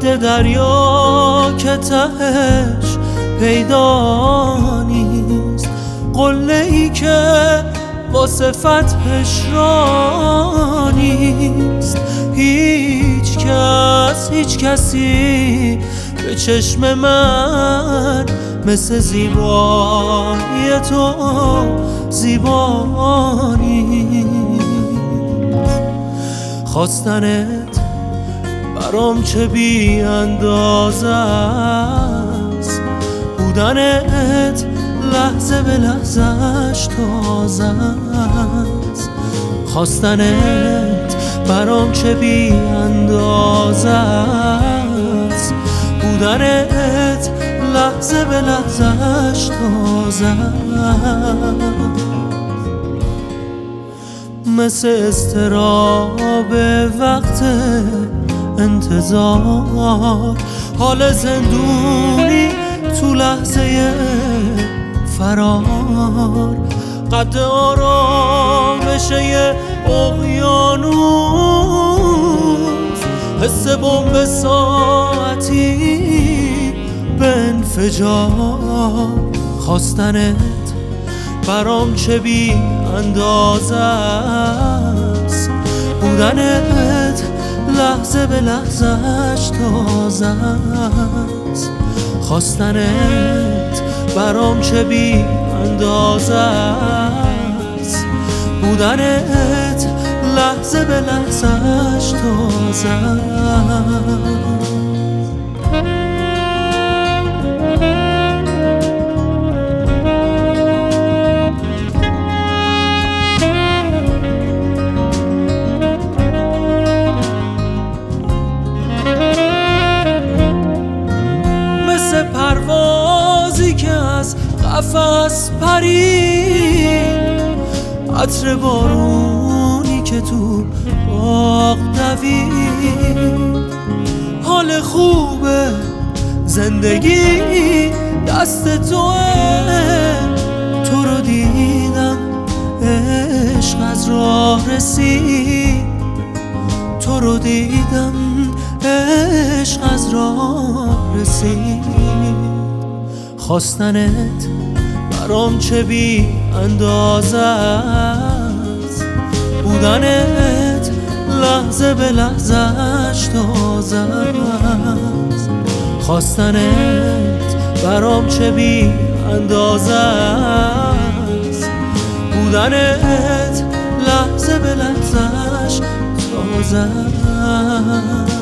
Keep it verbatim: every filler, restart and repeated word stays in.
حد دریا که تهش پیدا نیست، قله ای که واسه فتحش را نیست. هیچ کس هیچ کسی به چشم من مثل زیبایی تو زیبا نیست. خواستنت برام چه بی اندازه است، بودنت لحظه به لحظهش تازه است. خواستنت برام چه بی اندازه است، بودنت لحظه به لحظهش تازه است. مثل اضطراب وقت انتظار، حال زندونی تو لحظه فرار، قد آرامش یه اقیانوس، حس بمب ساعتی به انفجار. خواستنت برام چه بی اندازه است، بودنت لحظه به لحظهش تازه است. خواستنت برام چه بی اندازه است، بودنت لحظه به لحظهش تازه است. پروازی که از قفس پرید، عطر بارونی که تو باغ دوید، حال خوبه زندگی دست توه. تو رو دیدم عشق از راه رسید، تو رو دیدم عشق از راه رسید. خواستنت برام چه بی اندازه است، بودنت لحظه به لحظهش تازه است. خواستنت برام چه بی اندازه است، بودنت لحظه به لحظهش تازه است.